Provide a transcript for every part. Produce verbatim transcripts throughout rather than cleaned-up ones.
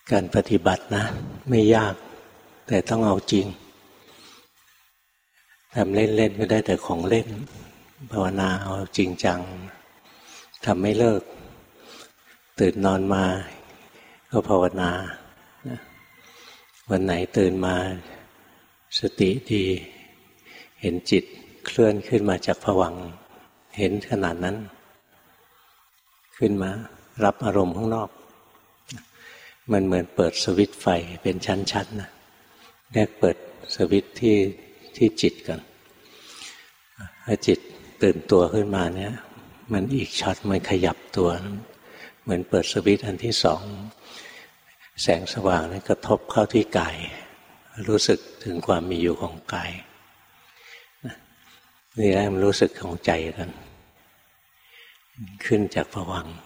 การปฏิบัตินะไม่ยากแต่ต้องเอาจริงทำเล่นๆก็ได้แต่ของเล่นภาวนาเอาจริงจังทำไม่เลิกตื่นนอนมาก็ภาวนาวันไหนตื่นมาสติดีเห็นจิตเคลื่อนขึ้นมาจากภวังค์เห็นขนาดนั้นขึ้นมารับอารมณ์ข้างนอกมันเหมือนเปิดสวิตช์ไฟเป็นชั้นๆนะแรกเปิดสวิตช์ที่ที่จิตก่อนถ้าจิตตื่นตัวขึ้นมาเนี่ยมันอีกช็อตมันขยับตัวเหมือนเปิดสวิตช์อันที่สองแสงสว่างนั้นกระทบเข้าที่กายรู้สึกถึงความมีอยู่ของกายนี่แหละมันรู้สึกของใจกันขึ้นจากภวังค์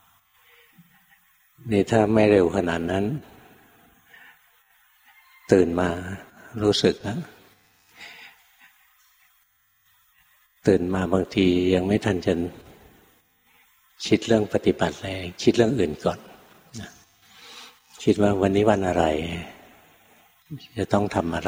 นี่ถ้าไม่เร็วขนาดนั้นตื่นมารู้สึกนะตื่นมาบางทียังไม่ทันจะคิดเรื่องปฏิบัติอะไรคิดเรื่องอื่นก่อนนะคิดว่าวันนี้วันอะไรจะต้องทำอะไร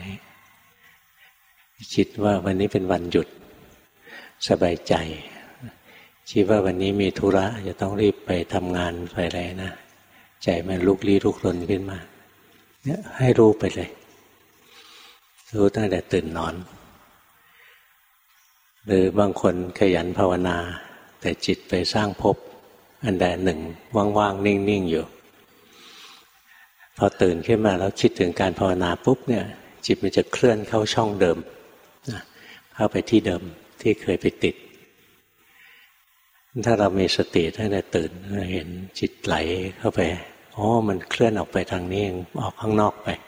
คิดว่าวันนี้เป็นวันหยุดสบายใจคิดว่าวันนี้มีธุระจะต้องรีบไปทำงานไปอะไรนะใจมันลุกลี้ลุกลนขึ้นมาเนี่ยให้รู้ไปเลยรู้ตั้งแต่ตื่นนอนหรือบางคนขยันภาวนาแต่จิตไปสร้างภพอันใดหนึ่งว่างๆนิ่งๆอยู่พอตื่นขึ้นมาแล้วคิดถึงการภาวนาปุ๊บเนี่ยจิตมันจะเคลื่อนเข้าช่องเดิมเข้าไปที่เดิมที่เคยไปติดถ้าเรามีสติตั้งแต่ตื่นเห็นจิตไหลเข้าไปอ๋อมันเคลื่อนออกไปทางนี้ออกข้างนอกไป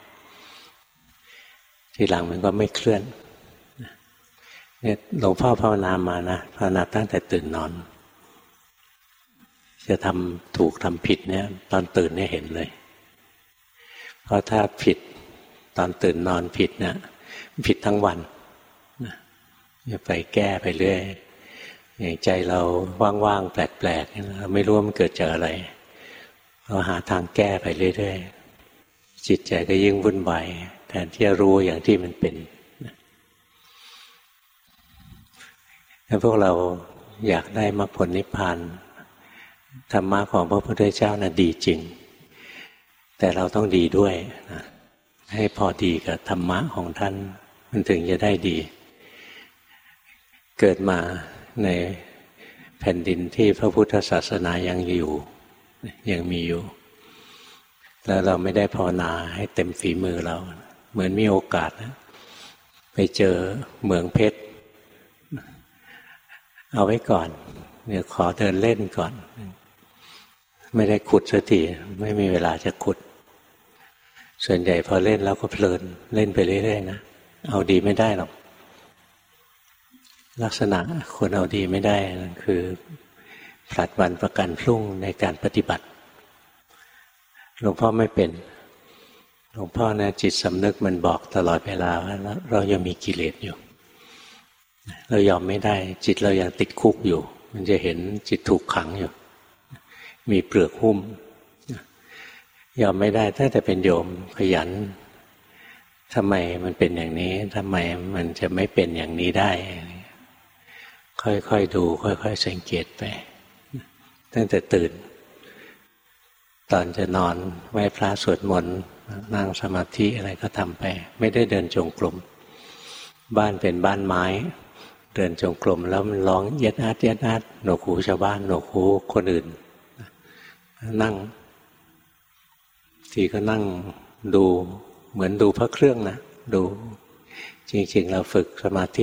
ทีหลังมันก็ไม่เคลื่อนเนี่ยหลวงพ่อภาวนามานะภาวนาตั้งแต่ตื่นนอนจะทำถูกทำผิดเนี่ยตอนตื่นเนี่ยเห็นเลยเพราะถ้าผิดตอนตื่นนอนผิดเนี่ยผิดทั้งวันอย่าไปแก้ไปเรื่อยอย่างใจเราว่างๆแปลกๆเราไม่รู้ว่ามันเกิดจากอะไรเราหาทางแก้ไปเรื่อยๆจิตใจก็ยิ่งวุ่นวายแทนที่จะรู้อย่างที่มันเป็นถ้าพวกเราอยากได้มรรคผลนิพพานธรรมะของพระพุทธเจ้าน่ะดีจริงแต่เราต้องดีด้วยนะให้พอดีกับธรรมะของท่านมันถึงจะได้ดีเกิดมาในแผ่นดินที่พระพุทธศาสนายังอยู่ยังมีอยู่แล้วเราไม่ได้ภาวนาให้เต็มฝีมือเราเหมือนมีโอกาสนะไปเจอเมืองเพชรเอาไว้ก่อนเนี่ยขอเดินเล่นก่อนไม่ได้ขุดสักทีไม่มีเวลาจะขุดส่วนใหญ่พอเล่นแล้วก็เพลินเล่นไปเรื่อยๆนะเอาดีไม่ได้หรอกลักษณะคนเอาดีไม่ได้นั่นคือผลัดวันประกันพรุ่งในการปฏิบัติหลวงพ่อไม่เป็นหลวงพ่อนะจิตสำนึกมันบอกตลอดเวลาว่าเรายังมีกิเลสอยู่เรายอมไม่ได้จิตเรายังติดคุกอยู่มันจะเห็นจิตถูกขังอยู่มีเปลือกหุ้มยอมไม่ได้ถ้าแต่เป็นโยมขยันทำไมมันเป็นอย่างนี้ทำไมมันจะไม่เป็นอย่างนี้ได้ค่อยๆดูค่อยๆสังเกตไปตั้งแต่ตื่นตอนจะนอนไหว้พระสวดมนต์นั่งสมาธิอะไรก็ทำไปไม่ได้เดินจงกรมบ้านเป็นบ้านไม้เดินจงกรมแล้วมันร้องเย็ดอาดเย็ดอาดหนวกหูชาวบ้านหนวกหูคนอื่นนั่งทีก็นั่งดูเหมือนดูพระเครื่องนะดูจริงๆเราฝึกสมาธิ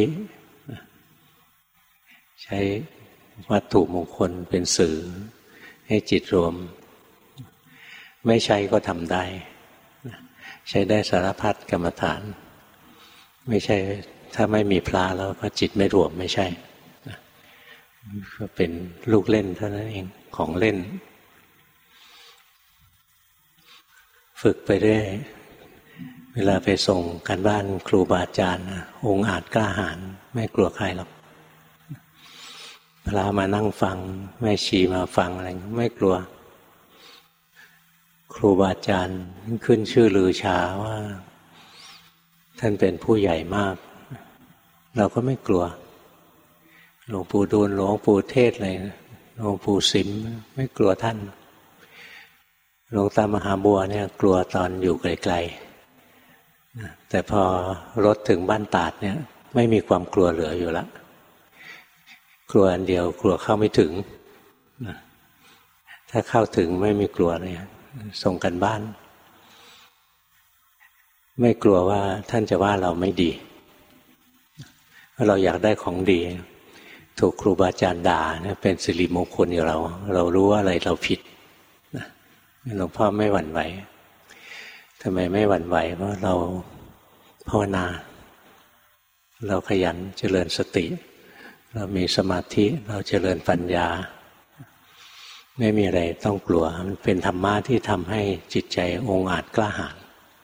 ใช้วัตถุมงคลเป็นสื่อให้จิตรวมไม่ใช้ก็ทำได้ใช้ได้สารพัดกรรมฐานไม่ใช่ถ้าไม่มีพระแล้วก็จิตไม่รวมไม่ใช่ก็เป็นลูกเล่นเท่านั้นเองของเล่นฝึกไปเรื่อยเวลาไปส่งการบ้านครูบาอาจารย์องค์อาจกล้าหาญไม่กลัวใครหรอกพระมานั่งฟังแม่ชีมาฟังอะไรไม่กลัว คครูบาอาจารย์ขึ้นชื่อลือชาว่าท่านเป็นผู้ใหญ่มากเราก็ไม่กลัวหลวงปู่ดูลหลวงปู่เทศอะไรหลวงปู่สิมไม่กลัวท่านหลวงตามหาบัวเนี่ยกลัวตอนอยู่ไกลๆแต่พอรถถึงบ้านตาดเนี่ยไม่มีความกลัวเหลืออยู่ละกลัวอันเดียวกลัวเข้าไม่ถึงถ้าเข้าถึงไม่มีกลัวเลยส่งกันบ้านไม่กลัวว่าท่านจะว่าเราไม่ดีเพราะเราอยากได้ของดีถูกครูบาอาจารย์ด่าเนี่ยเป็นสิริมงคลกับเราเรารู้ว่าอะไรเราผิดหลวงพ่อไม่หวั่นไหวทำไมไม่หวั่นไหวเพราะเราภาวนาเราขยันเจริญสติเรามีสมาธิเราเจริญปัญญาไม่มีอะไรต้องกลัวมันเป็นธรรมะที่ทำให้จิตใจองอาจกล้าหาญ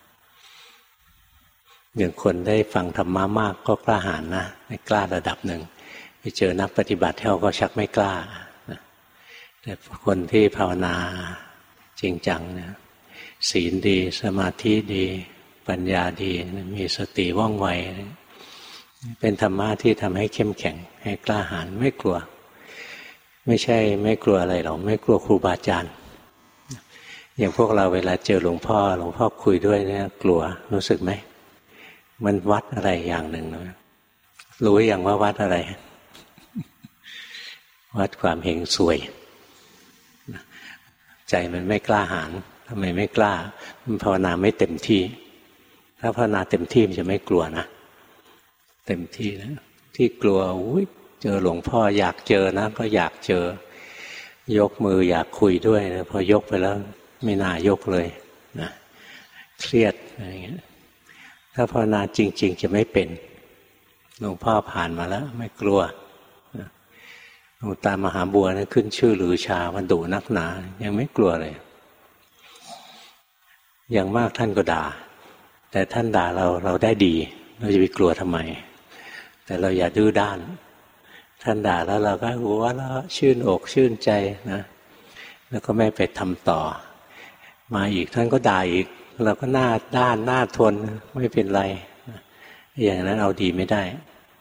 อย่างคนได้ฟังธรรมะมากก็กล้าหาญนะกล้าระดับหนึ่งไปเจอนักปฏิบัติเขาก็ชักไม่กล้าแต่คนที่ภาวนาจริงจังเนี่ยศีลดีสมาธิดีปัญญาดีมีสติว่องไวเป็นธรรมะที่ทำให้เข้มแข็งให้กล้าหาญไม่กลัวไม่ใช่ไม่กลัวอะไรหรอกไม่กลัวครูบาอาจารย์อย่างพวกเราเวลาเจอหลวงพ่อหลวงพ่อคุยด้วยเนี่ยกลัวรู้สึกไหมมันวัดอะไรอย่างหนึ่งนะรู้อย่างว่าวัดอะไรวัดความเฮงซวยใจมันไม่กล้าหาญทำไมไม่กล้ามันภาวนาไม่เต็มที่ถ้าภาวนาเต็มที่มันจะไม่กลัวนะเต็มที่นะที่กลัวอุ้ยเจอหลวงพ่ออยากเจอนะก็อยากเจอยกมืออยากคุยด้วยนะพอยกไปแล้วไม่น่ายกเลยนะเครียดอะไรอย่างเงี้ยถ้าภาวนาจริงๆจะไม่เป็นหลวงพ่อผ่านมาแล้วไม่กลัวหลวงตามหาบัวนะขึ้นชื่อลือชาวันดุนักหนายังไม่กลัวเลยอย่างมากท่านก็ด่าแต่ท่านด่าเราเราได้ดีเราจะไปกลัวทำไมแต่เราอย่าดื้อด้านท่านด่าแล้วเราก็หัวเราะชื่นอกชื่นใจนะแล้วก็ไม่ไปทำต่อมาอีกท่านก็ด่าอีกเราก็หน้าด้านหน้าทนไม่เป็นไรอย่างนั้นเอาดีไม่ได้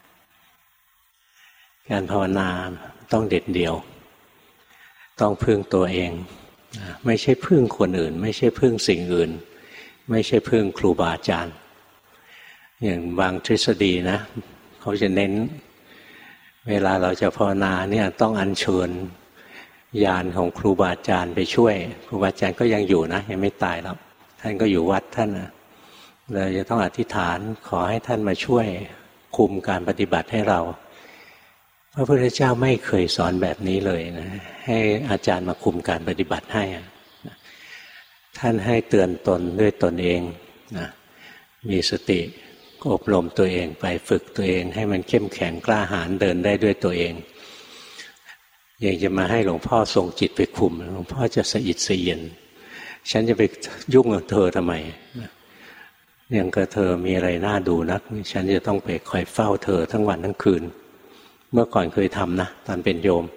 การภาวนาต้องเด็ดเดี่ยวต้องพึ่งตัวเองไม่ใช่พึ่งคนอื่นไม่ใช่พึ่งสิ่งอื่นไม่ใช่พึ่งครูบาอาจารย์อย่างบางทฤษฎีนะเขาจะเน้นเวลาเราจะภาวนาเนี่ยต้องอัญเชิญญาณของครูบาอาจารย์ไปช่วยครูบาอาจารย์ก็ยังอยู่นะยังไม่ตายแล้วท่านก็อยู่วัดท่านนะเราจะต้องอธิษฐานขอให้ท่านมาช่วยคุมการปฏิบัติให้เราพระพุทธเจ้าไม่เคยสอนแบบนี้เลยนะให้อาจารย์มาคุมการปฏิบัติให้ท่านให้เตือนตนด้วยตนเองนะมีสติอบรมตัวเองไปฝึกตัวเองให้มันเข้มแข็งกล้าหาญเดินได้ด้วยตัวเองยังจะมาให้หลวงพ่อส่งจิตไปคุมหลวงพ่อจะสะอิดสะเอียนฉันจะไปยุ่งกับเธอทำไมอย่างกับเธอมีอะไรน่าดูนักฉันจะต้องไปคอยเฝ้าเธอทั้งวันทั้งคืนเมื่อก่อนเคยทำนะตอนเป็นโยม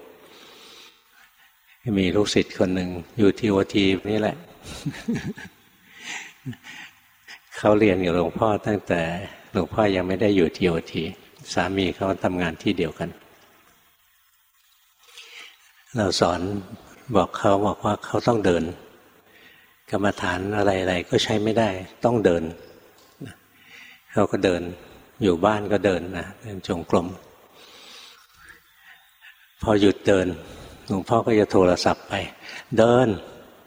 มีลูกศิษย์คนหนึ่งอยู่ที่โอทีนี่แหละ เขาเรียนกับหลวงพ่อตั้งแต่หลวงพ่อยังไม่ได้อยู่ที่โอทีสามีเขาทำงานที่เดียวกันเราสอนบอกเขาบอกว่าเขาต้องเดินกรรมฐานอะไรๆก็ใช้ไม่ได้ต้องเดินเขาก็เดินอยู่บ้านก็เดินนะเดินจงกรมพอหยุดเดินหลวงพ่อก็จะโทรศัพท์ไปเดิน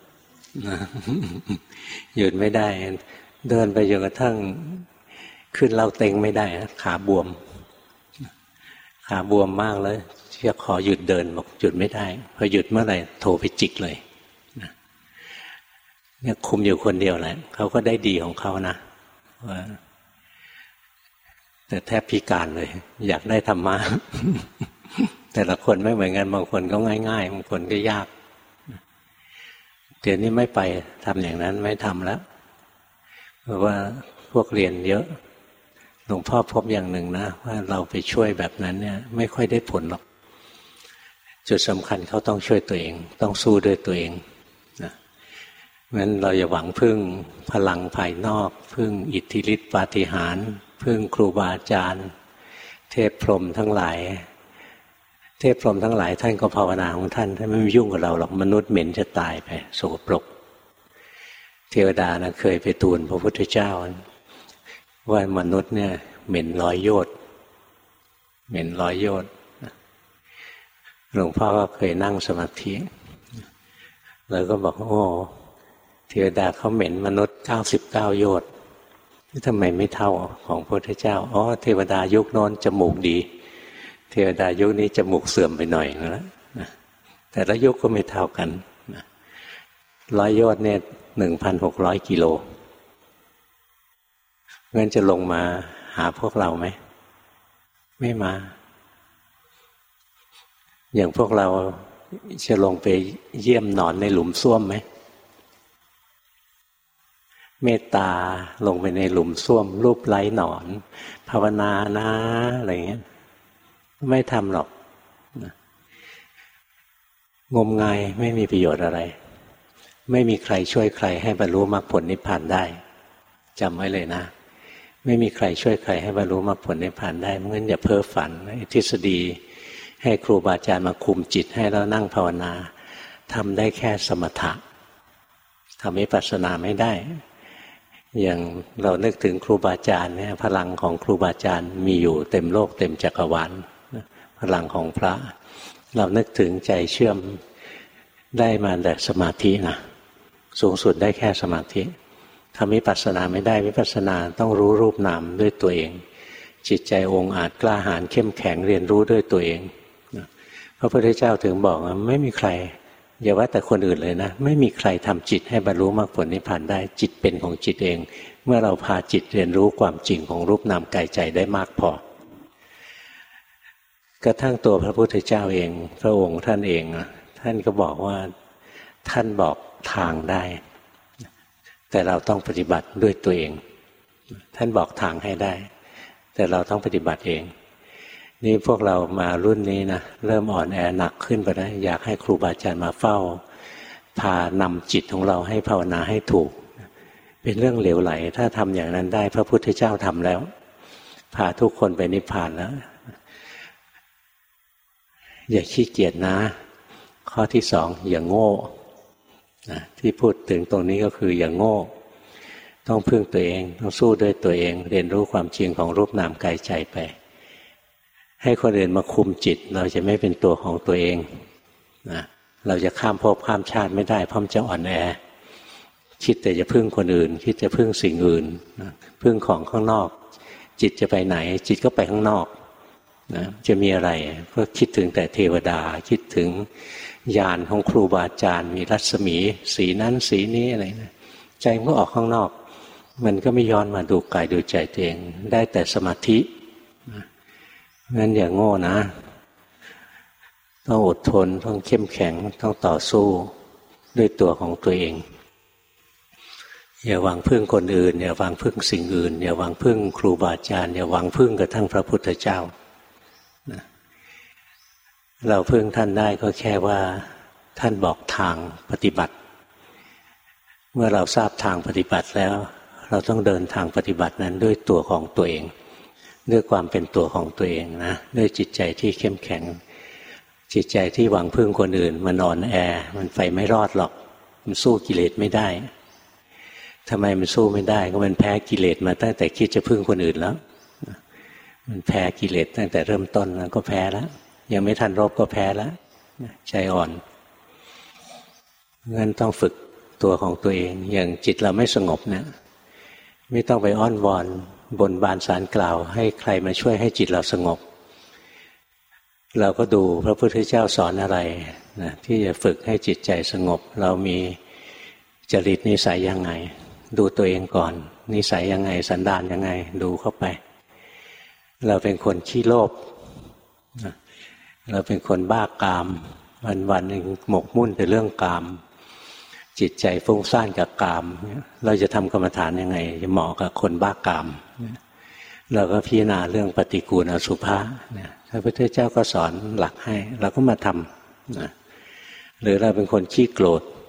หยุดไม่ได้เดินไปจนกระทั่งขึ้นเล้าเต็งไม่ได้ขาบวมขาบวมมากเลยจะขอหยุดเดินบอกหยุดไม่ได้พอหยุดเมื่อไหร่โทรไปจิกเลยเนี่ยคุมอยู่คนเดียวแหละเขาก็ได้ดีของเขานะว่าแต่แทบพิการเลยอยากได้ธรรมะ แต่ละคนไม่เหมือนกันบางคนก็ง่ายๆบางคนก็ยากเดี๋ยวนี้ไม่ไปทำอย่างนั้นไม่ทำแล้วเพราะว่าพวกเรียนเยอะหลวงพ่อพบอย่างหนึ่งนะว่าเราไปช่วยแบบนั้นเนี่ยไม่ค่อยได้ผลหรอกจุดสำคัญเขาต้องช่วยตัวเองต้องสู้ด้วยตัวเองนะงั้นเราอย่าหวังพึ่งพลังภายนอกพึ่งอิทธิฤทธิปาฏิหาริย์พึ่งครูบาอาจารย์เทพพรหมทั้งหลายเทพพรหมทั้งหลายท่านก็ภาวนาของท่านท่านไม่ยุ่งกับเราหรอกมนุษย์เหม็นจะตายไปสกปรกเทวดานะเคยไปทูลพระพุทธเจ้าว่ามนุษย์เนี่ยเหม็นร้อยโยชน์เหม็นร้อยโยชน์หลวงพ่อก็เคยนั่งสมาธิแล้วก็บอกโอ้เทวดาเขาเหม็นมนุษย์เก้าสิบเก้าโยชน์ทำไมไม่เท่าของพระพุทธเจ้าอ๋อเทวดายุคโน้นจมูกดีเทวดายุคนี้จมูกเสื่อมไปหน่อยแล้วแต่ละยุคก็ไม่เท่ากันร้อยโยชน์เนี่ยหนึ่งพันหกร้อยกิโลงั้นจะลงมาหาพวกเราไหมไม่มาอย่างพวกเราจะลงไปเยี่ยมหนอนในหลุมส้วมไหมเมตตาลงไปในหลุมส้วมรูปไล้หนอนภาวนานะอะไรเงี้ยไม่ทำหรอกงมงายไม่มีประโยชน์อะไรไม่มีใครช่วยใครให้บรรลุมรรคผลนิพพานได้จำไว้เลยนะไม่มีใครช่วยใครให้บรรลุมรรคผลนิพพานได้เพราะงั้นอย่าเพ้อฝันทฤษฎีให้ครูบาอาจารย์มาคุมจิตให้เรานั่งภาวนาทำได้แค่สมถะทำวิปัสสนาไม่ได้อย่างเรานึกถึงครูบาอาจารย์เนี่ยพลังของครูบาอาจารย์มีอยู่เต็มโลกเต็มจักรวาลพลังของพระเรานึกถึงใจเชื่อมได้มาแต่สมาธินะสูงสุดได้แค่สมาธิทำวิปัสสนาไม่ได้วิปัสสนาต้องรู้รูปนามด้วยตัวเองจิตใจองค์อาจกล้าหาญเข้มแข็งเรียนรู้ด้วยตัวเองพระพุทธเจ้าถึงบอกว่าไม่มีใครอย่าว่าแต่คนอื่นเลยนะไม่มีใครทำจิตให้บรรลุมรรคผลนิพพานได้จิตเป็นของจิตเองเมื่อเราพาจิตเรียนรู้ความจริงของรูปนามกายใจได้มากพอกระทั่งตัวพระพุทธเจ้าเองพระองค์ท่านเองท่านก็บอกว่าท่านบอกทางได้แต่เราต้องปฏิบัติด้วยตัวเองท่านบอกทางให้ได้แต่เราต้องปฏิบัติเองนี่พวกเรามารุ่นนี้นะเริ่มอ่อนแอหนักขึ้นไปแล้วอยากให้ครูบาอาจารย์มาเฝ้าพานำจิตของเราให้ภาวนาให้ถูกเป็นเรื่องเหลวไหลถ้าทำอย่างนั้นได้พระพุทธเจ้าทำแล้วพาทุกคนไปนิพพานแล้วอย่าขี้เกียจนะข้อที่สองอย่าโง่นะที่พูดถึงตรงนี้ก็คืออย่าโง่ต้องพึ่งตัวเองต้องสู้ด้วยตัวเองเรียนรู้ความจริงของรูปนามกายใจไปให้คนอื่นมาคุมจิตเราจะไม่เป็นตัวของตัวเองนะเราจะข้ามภพข้ามชาติไม่ได้เพราะมันจะอ่อนแอคิดแต่จะพึ่งคนอื่นคิดจะพึ่งสิ่งอื่นนะพึ่งของข้างนอกจิตจะไปไหนจิตก็ไปข้างนอกนะจะมีอะไรก็คิดถึงแต่เทวดาคิดถึงญาณของครูบาอาจารย์มีรัศมีสีนั้นสีนี้อะไรนะใจมันก็ออกข้างนอกมันก็ไม่ย้อนมาดูกายดูใจตัวเองได้แต่สมาธิงั้นอย่าโง่นะต้องอดทนต้องเข้มแข็งต้องต่อสู้ด้วยตัวของตัวเองอย่าหวังพึ่งคนอื่นอย่าหวังพึ่งสิ่งอื่นอย่าหวังพึ่งครูบาอาจารย์อย่าหวังพึ่งกระทั่งพระพุทธเจ้านะเราพึ่งท่านได้ก็แค่ว่าท่านบอกทางปฏิบัติเมื่อเราทราบทางปฏิบัติแล้วเราต้องเดินทางปฏิบัตินั้นด้วยตัวของตัวเองด้วยความเป็นตัวของตัวเองนะด้วยจิตใจที่เข้มแข็งจิตใจที่หวังพึ่งคนอื่นมันอ่อนแอมันไปไม่รอดหรอกมันสู้กิเลสไม่ได้ทำไมมันสู้ไม่ได้ก็มันแพ้กิเลสมาตั้งแต่คิดจะพึ่งคนอื่นแล้วมันแพ้กิเลสตั้งแต่เริ่มต้นแล้วก็แพ้แล้วยังไม่ทันรบก็แพ้แล้วใจอ่อนงั้นต้องฝึกตัวของตัวเองอย่างจิตเราไม่สงบเนี่ยไม่ต้องไปอ้อนวอนบนบานสารกล่าวให้ใครมาช่วยให้จิตเราสงบเราก็ดูพระพุทธเจ้าสอนอะไรนะที่จะฝึกให้จิตใจสงบเรามีจริตนิสัยยังไงดูตัวเองก่อนนิสัยยังไงสันดานยังไงดูเข้าไปเราเป็นคนขี้โลภเราเป็นคนบ้ากามวันวันหนึ่งหมกมุ่นแต่เรื่องกามจิตใจฟุ้งซ่านกับกามเราจะทำกรรมฐานยังไงจะเหมาะกับคนบ้ากามเราก็พิจารณาเรื่องปฏิกูลอสุภะพระพุทธเจ้าก็สอนหลักให้เราก็มาทำนะหรือเราเป็นคนขี้โกรธ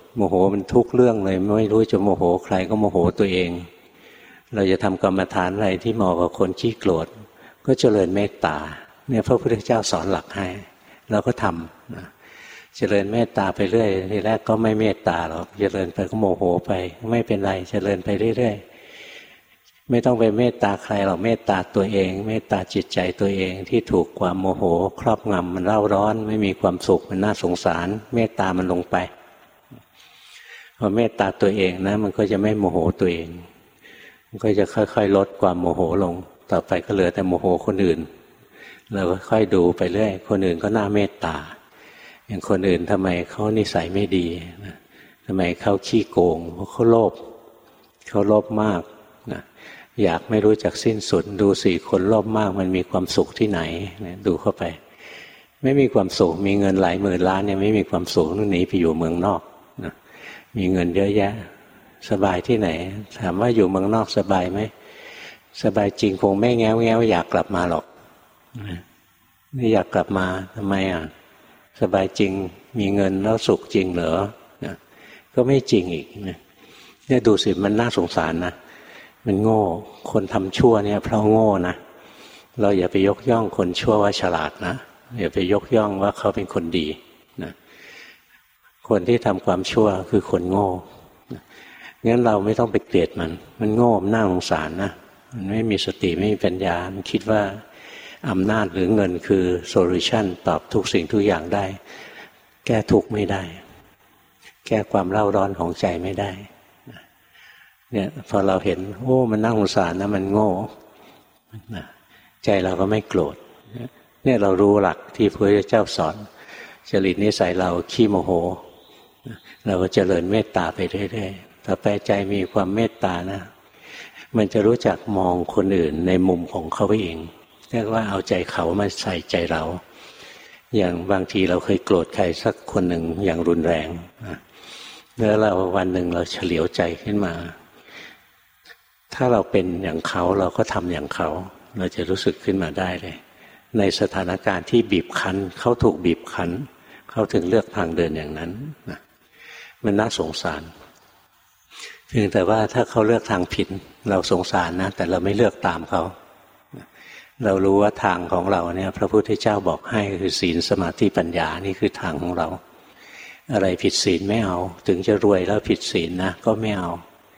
โมโหมันทุกเรื่องเลยไม่รู้จะโมโหใครก็โมโหตัวเองเราจะทำกรรมฐานอะไรที่เหมาะกับคนขี้โกรธก็เจริญเมตตาเนี่ยพระพุทธเจ้าสอนหลักให้เราก็ทำนะเจริญเมตตาไปเรื่อยทีแรกก็ไม่เมตตาหรอกเจริญไปก็โมโหไปไม่เป็นไรเจริญไปเรื่อยๆไม่ต้องไปเมตตาใครหรอกเมตตาตัวเองเมตตาจิตใจตัวเองที่ถูกความโมโหครอบงำมันเร่าร้อนไม่มีความสุขมันน่าสงสารเมตตามันลงไปพอเมตตาตัวเองนะมันก็จะไม่โมโหตัวเองมันก็จะค่อยๆลดความโมโหลงต่อไปก็เหลือแต่โมโหคนอื่นเราก็ค่อยดูไปเรื่อยคนอื่นก็น่าเมตตาอย่างคนอื่นทำไมเขานิสัยไม่ดีนะทำไมเขาขี้โกงเพราะเขาโลภเขาโลภมากนะอยากไม่รู้จักสิ้นสุดดูสิคนโลภมากมันมีความสุขที่ไหนนะดูเข้าไปไม่มีความสุขมีเงินหลายหมื่นล้านเนี่ยไม่มีความสุขนู่นหนีไปอยู่เมืองนอกนะมีเงินเยอะแยะสบายที่ไหนถามว่าอยู่เมืองนอกสบายไหมสบายจริงคงไม่แง้วแง้วอยากกลับมาหรอกไม่อยากกลับมาทำไมอ่ะสบายจริงมีเงินแล้วสุขจริงเหรอนะก็ไม่จริงอีกนะเนี่ยดูสิมันน่าสงสารนะมันโง่คนทำชั่วเนี่ยเพราะโง่นะเราอย่าไปยกย่องคนชั่วว่าฉลาดนะอย่าไปยกย่องว่าเขาเป็นคนดีนะคนที่ทำความชั่วคือคนโง่งั้นเราไม่ต้องไปเกลียดมันมันโง่มันน่าสงสารนะมันไม่มีสติไม่มีปัญญามันคิดว่าอำนาจหรือเงินคือโซลูชันตอบทุกสิ่งทุกอย่างได้แก้ทุกข์ไม่ได้แก้ความเร่าร้อนของใจไม่ได้เนี่ยพอเราเห็นโอ้มันน่าสงสารนะมันโง่ใจเราก็ไม่โกรธเนี่ยเรารู้หลักที่พระพุทธเจ้าสอนจริตนิสัยเราขี้โมโหเราก็เจริญเมตตาไปเรื่อยๆต่อไปใจมีความเมตตานะมันจะรู้จักมองคนอื่นในมุมของเขาเองเรียกว่าเอาใจเขามาใส่ใจเราอย่างบางทีเราเคยโกรธใครสักคนหนึ่งอย่างรุนแรงแล้วเราวันหนึ่งเราเฉลียวใจขึ้นมาถ้าเราเป็นอย่างเขาเราก็ทำอย่างเขาเราจะรู้สึกขึ้นมาได้เลยในสถานการณ์ที่บีบคั้นเขาถูกบีบคั้นเขาถึงเลือกทางเดินอย่างนั้นนะมันน่าสงสารเพียงแต่ว่าถ้าเขาเลือกทางผิดเราสงสารนะแต่เราไม่เลือกตามเขาเรารู้ว่าทางของเราเนี่ยพระพุทธเจ้าบอกให้คือศีลสมาธิปัญญานี่คือทางของเราอะไรผิดศีลไม่เอาถึงจะรวยแล้วผิดศีลนะก็ไม่เอา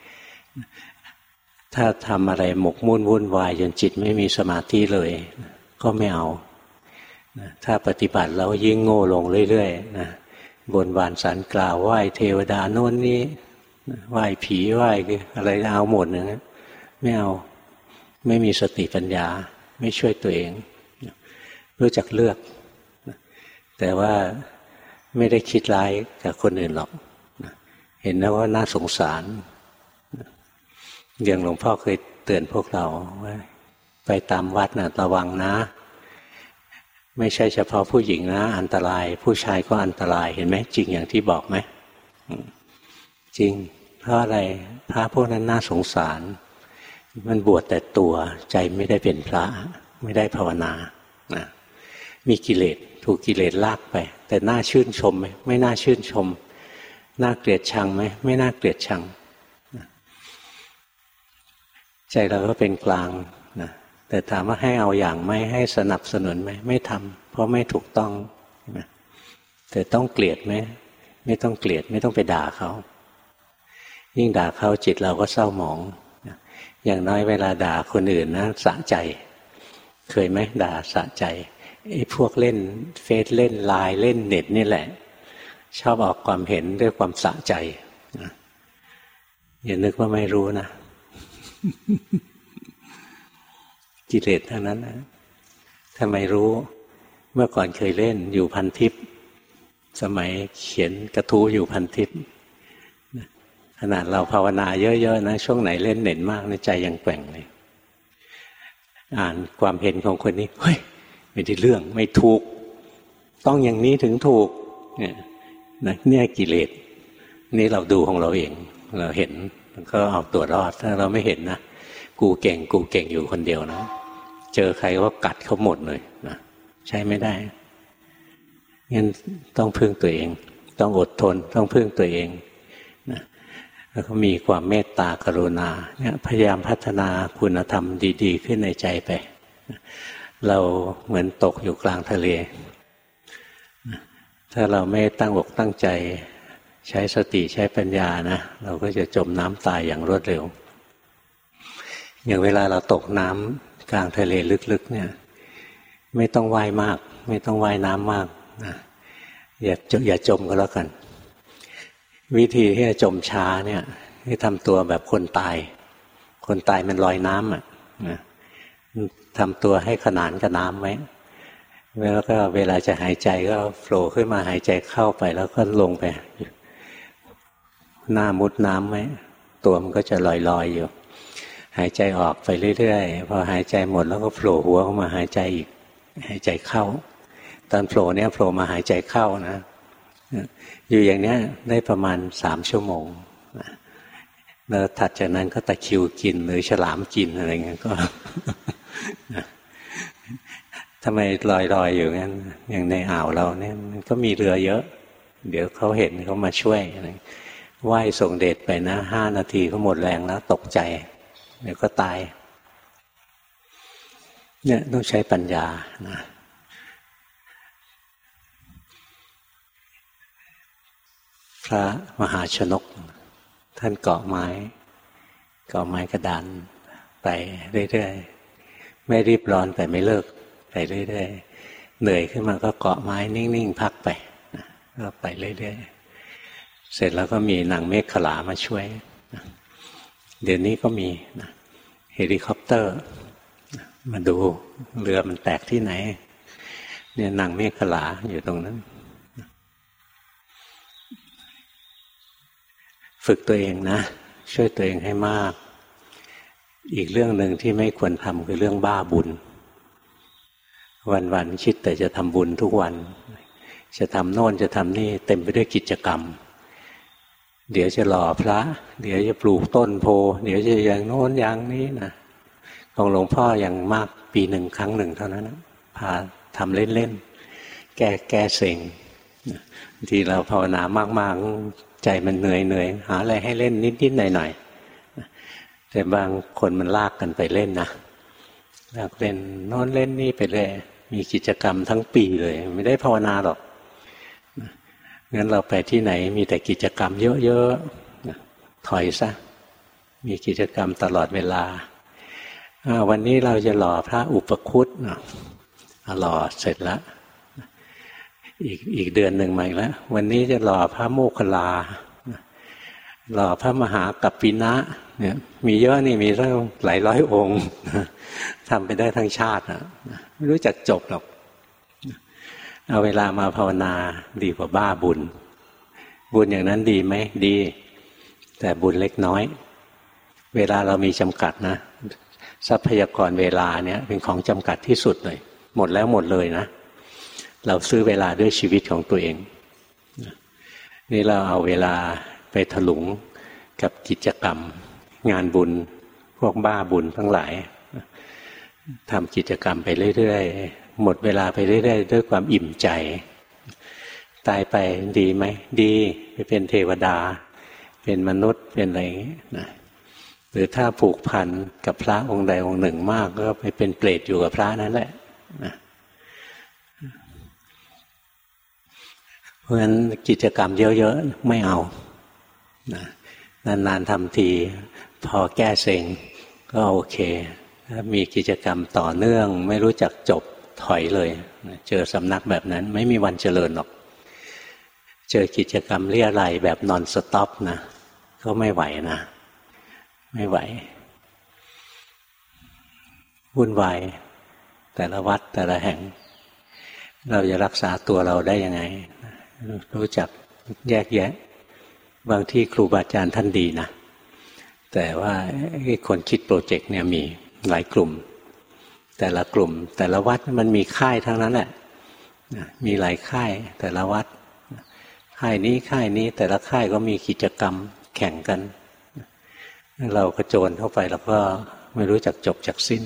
ถ้าทำอะไรหมกมุ่นวุ่นวายจนจิตไม่มีสมาธิเลยก็ไม่เอาถ้าปฏิบัติแล้วยิ่งโง่ลงเรื่อยๆนะบนบานสรรกล่าวไหว้เทวดาโน่นนี้ไหว้ผีไหว้อะไรเอาหมดนะไม่เอาไม่มีสติปัญญาไม่ช่วยตัวเองรู้จักเลือกแต่ว่าไม่ได้คิดร้ายกับคนอื่นหรอกเห็นนะว่าน่าสงสารอย่างหลวงพ่อเคยเตือนพวกเราว่าไปตามวัดนะระวังนะไม่ใช่เฉพาะผู้หญิงนะอันตรายผู้ชายก็อันตรายเห็นไหมจริงอย่างที่บอกไหมจริงเพราะอะไรพระพวกนั้นน่าสงสารมันบวชแต่ตัวใจไม่ได้เป็นพระไม่ได้ภาวนานะมีกิเลสถูกกิเลสลากไปแต่น่าชื่นชมไหมไม่น่าชื่นชมน่าเกลียดชังไหมไม่น่าเกลียดชังนะใจเราก็เป็นกลางนะแต่ถามว่าให้เอาอย่างไหมให้สนับสนุนไหมไม่ทำเพราะไม่ถูกต้องนะแต่ต้องเกลียดไหมไม่ต้องเกลียดไม่ต้องไปด่าเขายิ่งด่าเขาจิตเราก็เศร้าหมองอย่างน้อยเวลาด่าคนอื่นนะสะใจเคยไหมด่าสะใจไอ้พวกเล่นเฟซเล่นไลน์เล่นเน็ตนี่แหละชอบออกความเห็นด้วยความสะใจอย่านึกว่าไม่รู้นะ กิเลสทั้งนั้นนะทำไมรู้เมื่อก่อนเคยเล่นอยู่พันทิพย์สมัยเขียนกระทู้อยู่พันทิพย์ขนาดเราภาวนาเยอะๆนะช่วงไหนเล่นเน็ตมากในใจยังแกว่งเลยอ่านความเห็นของคนนี้เฮ้ยไม่ได้เรื่องไม่ถูกต้องอย่างนี้ถึงถูกเนี่ยนะเนี่ยกิเลสนี่เราดูของเราเองเราเห็นก็เอาตัวรอดถ้าเราไม่เห็นนะกูเก่งกูเก่งอยู่คนเดียวนะเจอใครก็กัดเขาหมดเลยนะใช้ไม่ได้งั้นต้องพึ่งตัวเองต้องอดทนต้องพึ่งตัวเองแล้วก็มีความเมตตากรุณาเนี่ยพยายามพัฒนาคุณธรรมดีๆขึ้นในใจไปเราเหมือนตกอยู่กลางทะเลถ้าเราไม่ตั้งอกตั้งใจใช้สติใช้ปัญญานะเราก็จะจมน้ำตายอย่างรวดเร็วอย่างเวลาเราตกน้ำกลางทะเลลึกๆเนี่ยไม่ต้องว่ายมากไม่ต้องว่ายน้ำมากนะอย่าอย่าจมก็แล้วกันวิธีที่จะจมช้าเนี่ยให้ทำตัวแบบคนตายคนตายมันลอยน้ำอ่ะนะทำตัวให้ขนานกับน้ำไว้แล้วก็เวลาจะหายใจก็โผล่ขึ้นมาหายใจเข้าไปแล้วก็ลงไปหน้ามุดน้ำไว้ตัวมันก็จะลอยๆอยู่หายใจออกไปเรื่อยๆพอหายใจหมดแล้วก็โผล่หัวเข้ามาหายใจอีกหายใจเข้าตอนโผล่เนี่ยโผล่มาหายใจเข้านะอยู่อย่างนี้ได้ประมาณสามชั่วโมงแล้วถัดจากนั้นก็ตะคริวกินหรือฉลามกินอะไรเงี้ยก็ทำไมลอยๆอยู่งั้นอย่างในอ่าวเราเนี่ยมันก็มีเรือเยอะเดี๋ยวเขาเห็นเขามาช่วยว่ายส่งเดชไปนะห้านาทีก็หมดแรงแล้วตกใจเดี๋ยวก็ตายเนี่ยต้องใช้ปัญญานะพระมหาชนกท่านเกาะไม้เกาะไม้กระดานไปเรื่อยๆไม่รีบร้อนแต่ไม่เลิกไปเรื่อยๆเหนื่อยขึ้นมาก็เกาะไม้นิ่งๆพักไปนะก็ไปเรื่อยๆเสร็จแล้วก็มีนางเมฆขลามาช่วยนะเดี๋ยวนี้ก็มีนะเฮลิคอปเตอร์นะมาดูเรือมันแตกที่ไหนเนี่ยนางเมฆขลาอยู่ตรงนั้นฝึกตัวเองนะช่วยตัวเองให้มากอีกเรื่องหนึ่งที่ไม่ควรทำคือเรื่องบ้าบุญวันๆคิดแต่จะทำบุญทุกวันจะทำโน่นจะทำนี่เต็มไปด้วยกิจกรรมเดี๋ยวจะหล่อพระเดี๋ยวจะปลูกต้นโพเดี๋ยวจะอย่างโน้นอย่างนี้นะของหลวงพ่ออย่างมากปีหนึ่งครั้งหนึ่งเท่านั้นนะพาทำเล่นๆแก้แก้เซ็งบางทีเราภาวนามากๆใจมันเหนื่อยเหนื่อยหาอะไรให้เล่นนิดๆหน่อยๆแต่บางคนมันลากกันไปเล่นนะลากเล่นโน้นเล่นนี่ไปเลยมีกิจกรรมทั้งปีเลยไม่ได้ภาวนาหรอกงั้นเราไปที่ไหนมีแต่กิจกรรมเยอะๆถอยซะมีกิจกรรมตลอดเวลาวันนี้เราจะหล่อพระอุปคุตหล่อเสร็จแล้วอีกอีกเดือนหนึ่งมาอีกแล้ววันนี้จะหล่อพระโมคคัลลาหล่อพระมหากัปปินะเนี่ยมีเยอะนี่มีตั้งหลายร้อยองค์ทำไปได้ทั้งชาตินะไม่รู้จักจบหรอกเอาเวลามาภาวนาดีกว่าบ้าบุญบุญอย่างนั้นดีไหมดีแต่บุญเล็กน้อยเวลาเรามีจำกัดนะทรัพยากรเวลาเนี่ยเป็นของจำกัดที่สุดเลยหมดแล้วหมดเลยนะเราซื้อเวลาด้วยชีวิตของตัวเองนี่เราเอาเวลาไปถลุงกับกิจกรรมงานบุญพวกบ้าบุญทั้งหลายทำกิจกรรมไปเรื่อยๆหมดเวลาไปเรื่อยๆด้วยความอิ่มใจตายไปดีไหมดีไปเป็นเทวดาเป็นมนุษย์เป็นอะไรอย่างนี้นะหรือถ้าผูกพันกับพระองค์ใดองค์หนึ่งมากก็ไปเป็นเปรตอยู่กับพระนั่นแหละนะเพราะฉะนั้นกิจกรรมเยอะๆไม่เอานะนานๆทำทีพอแก้เซ็งก็โอเคถ้ามีกิจกรรมต่อเนื่องไม่รู้จักจบถอยเลยเจอสำนักแบบนั้นไม่มีวันเจริญหรอกเจอกิจกรรมเรี่ยไรแบบนอนสต็อปนะก็ไม่ไหวนะไม่ไหววุ่นวายแต่ละวัดแต่ละแห่งเราจะรักษาตัวเราได้ยังไงรู้จักแยกแยะบางที่ครูบาอาจารย์ท่านดีนะแต่ว่าคนคิดโปรเจกต์เนี่ยมีหลายกลุ่มแต่ละกลุ่มแต่ละวัดมันมีค่ายทั้งนั้นแหละมีหลายค่ายแต่ละวัดค่ายนี้ค่ายนี้แต่ละค่ายก็มีกิจกรรมแข่งกันเรากระโจนเข้าไปแล้วก็ไม่รู้จักจบจักสิ้น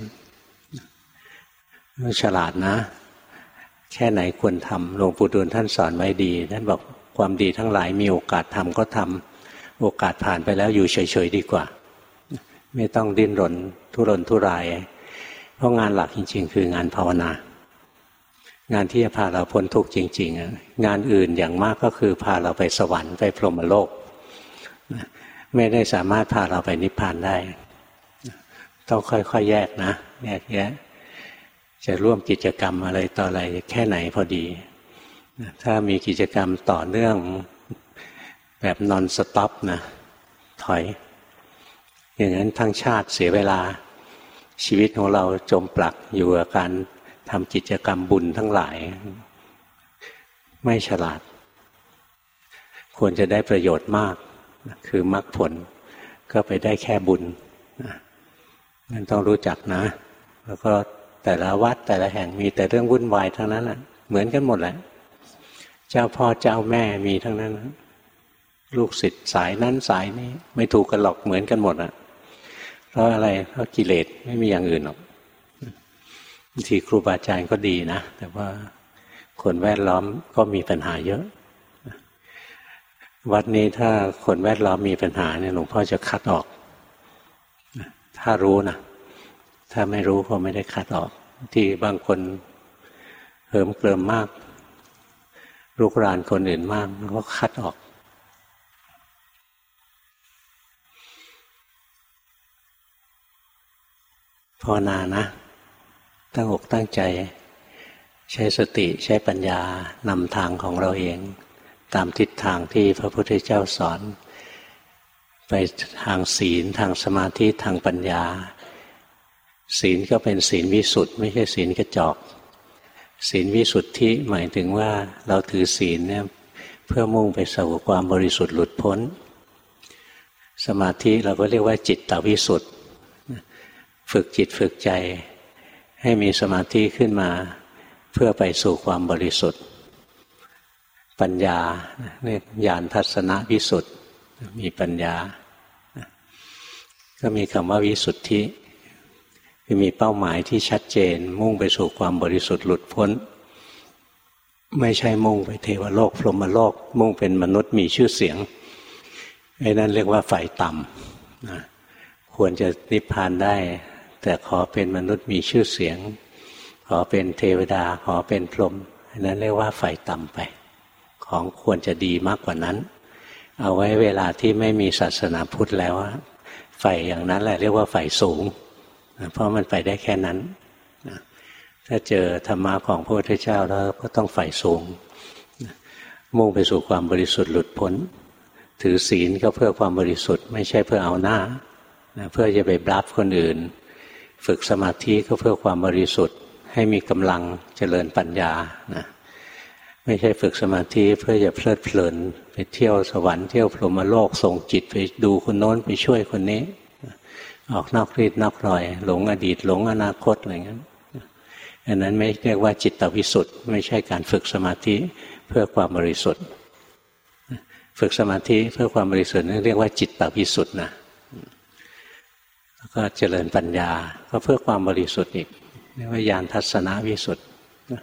ฉลาดนะแค่ไหนควรทำหลวงปู่ดูลท่านสอนไว้ดีท่านบอกความดีทั้งหลายมีโอกาสทำก็ทโอกาสผ่านไปแล้วอยู่เฉยๆดีกว่าไม่ต้องดิ้นรนทุรนทุรายเพราะงานหลักจริงๆคืองานภาวนางานที่จะพาเราพ้นทุกข์จริงๆงานอื่นอย่างมากก็คือพาเราไปสวรรค์ไปพรหมโลกไม่ได้สามารถพาเราไปนิพพานได้ต้องค่อยๆแยกนะแยกแยะจะร่วมกิจกรรมอะไรต่ออะไรแค่ไหนพอดีถ้ามีกิจกรรมต่อเนื่องแบบนอนสต็อปนะถอยอย่างนั้นทั้งชาติเสียเวลาชีวิตของเราจมปลักอยู่กับการทำกิจกรรมบุญทั้งหลายไม่ฉลาดควรจะได้ประโยชน์มากคือมรรคผลก็ไปได้แค่บุญนั่นต้องรู้จักนะแล้วก็แต่ละวัดแต่ละแห่งมีแต่เรื่องวุ่นวายทั้งนั้นแหละเหมือนกันหมดแหละเจ้าพ่อเจ้าแม่มีทั้งนั้นลูกศิษย์สายนั้นสายนี้ไม่ถูกกันหรอกเหมือนกันหมดอ่ะเพราะอะไรเพราะกิเลสไม่มีอย่างอื่นหรอกบางทีครูบาอาจารย์ก็ดีนะแต่ว่าคนแวดล้อมก็มีปัญหาเยอะวัดนี้ถ้าคนแวดล้อมมีปัญหาเนี่ยหลวงพ่อจะคัดออกถ้ารู้นะถ้าไม่รู้ก็ไม่ได้คัดออกที่บางคนเหิมเกริมมากรุกรานคนอื่นมากก็คัดออกภาวนานะตั้งอกตั้งใจใช้สติใช้ปัญญานำทางของเราเองตามทิศทางที่พระพุทธเจ้าสอนไปทางศีลทางสมาธิทางปัญญาศีลก็เป็นศีลวิสุทธิ์ไม่ใช่ศีลกระจอกศีลวิสุทธิหมายถึงว่าเราถือศีลเนี่ยเพื่อมุ่งไปสู่ความบริสุทธิ์หลุดพ้นสมาธิเราก็เรียกว่าจิตตวิสุทธิ์ฝึกจิตฝึกใจให้มีสมาธิขึ้นมาเพื่อไปสู่ความบริสุทธิ์ปัญญาเรียกญาณทัศนวิสุทธิ์มีปัญญาก็มีคำว่าวิสุทธิคือมีเป้าหมายที่ชัดเจนมุ่งไปสู่ความบริสุทธิ์หลุดพ้นไม่ใช่มุ่งไปเทวโลกพรหมโลกมุ่งเป็นมนุษย์มีชื่อเสียงไอ้นั่นเรียกว่าฝ่ายต่ำนะควรจะนิพพานได้แต่ขอเป็นมนุษย์มีชื่อเสียงขอเป็นเทวดาขอเป็นพรหมอันนั้นเรียกว่าฝ่ายต่ำไปของควรจะดีมากกว่านั้นเอาไว้เวลาที่ไม่มีศาสนาพุทธแล้วฝ่ายอย่างนั้นแหละเรียกว่าฝ่ายสูงเพราะมันไปได้แค่นั้นถ้าเจอธรรมะของพระพุทธเจ้าแล้วก็ต้องฝ่ายสูงมุ่งไปสู่ความบริสุทธิ์หลุดพ้นถือศีลก็เพื่อความบริสุทธิ์ไม่ใช่เพื่อเอาหน้าเพื่อจะไปบลัฟคนอื่นฝึกสมาธิก็เพื่อความบริสุทธิ์ให้มีกำลังเจริญปัญญานะไม่ใช่ฝึกสมาธิเพื่อจะเพลิดเพลินไปเที่ยวสวรรค์เที่ยวพรหมโลกส่งจิตไปดูคนโน้นไปช่วยคนนี้ออกนอกรีดนอกรอยหลงอดีตหลงอนาคตอะไรเงี้ยอันนั้นไม่เรียกว่าจิตวิสุทธิ์ไม่ใช่การฝึกสมาธิเพื่อความบริสุทธิ์ฝึกสมาธิเพื่อความบริสุทธิ์นั่นเรียกว่าจิตวิสุทธิ์นะแล้วก็เจริญปัญญาก็เพื่อความบริสุทธิ์อีกเรียกว่าญาณทัศนวิสุทธิ์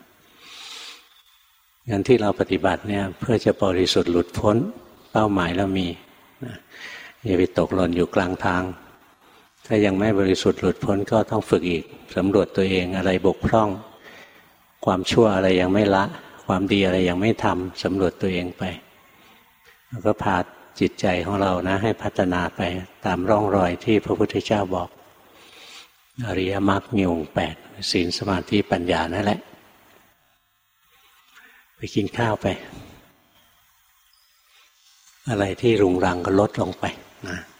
งั้นที่เราปฏิบัติเนี่ยเพื่อจะบริสุทธิ์หลุดพ้นเป้าหมายเรามีอย่าไปตกหล่นอยู่กลางทางถ้ายังไม่บริสุทธิ์หลุดพ้นก็ต้องฝึกอีกสำรวจตัวเองอะไรบกพร่องความชั่วอะไรยังไม่ละความดีอะไรยังไม่ทำสำรวจตัวเองไปแล้วก็พาจิตใจของเรานะให้พัฒนาไปตามร่องรอยที่พระพุทธเจ้าบอกอริยมรรคมีองค์แปดศีลสมาธิปัญญานั่นแหละไปกินข้าวไปอะไรที่รุงรังก็ลดลงไปนะ